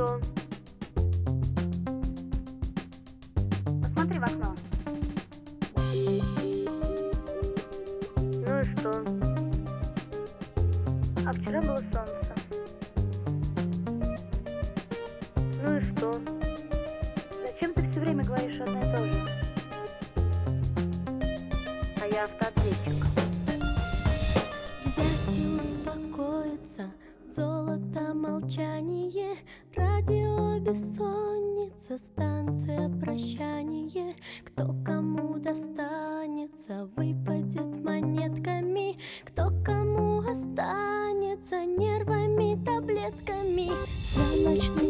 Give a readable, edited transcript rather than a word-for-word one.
что? Посмотри в окно. Ну и что? А вчера было солнце. Ну и что? Зачем ты все время говоришь одно и то же? А я автоответчик. Взять и успокоиться, золото молчание, радио бессонница, станция прощание. Кто кому достанется, выпадет монетками, кто кому останется нервами, таблетками. За ночь